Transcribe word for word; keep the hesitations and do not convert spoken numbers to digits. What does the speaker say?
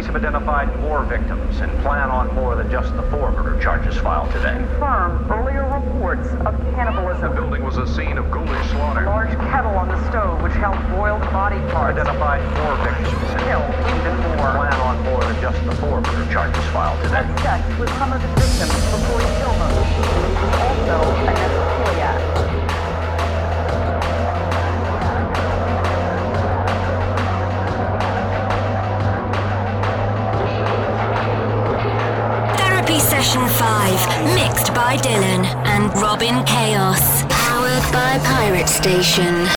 police have identified more victims and plan on more than just the four murder charges filed today. Confirm earlier reports of cannibalism. The building was a scene of ghoulish slaughter. A large kettle on the stove which held boiled body parts. Identified more victims and Killed even more. plan on more than just the four murder charges filed today. Had sex with some of the victims before he killed them. This was also a necessary act. Therapy Session five, mixed by Dylan and Robin Chaos. Powered by Pirate Station.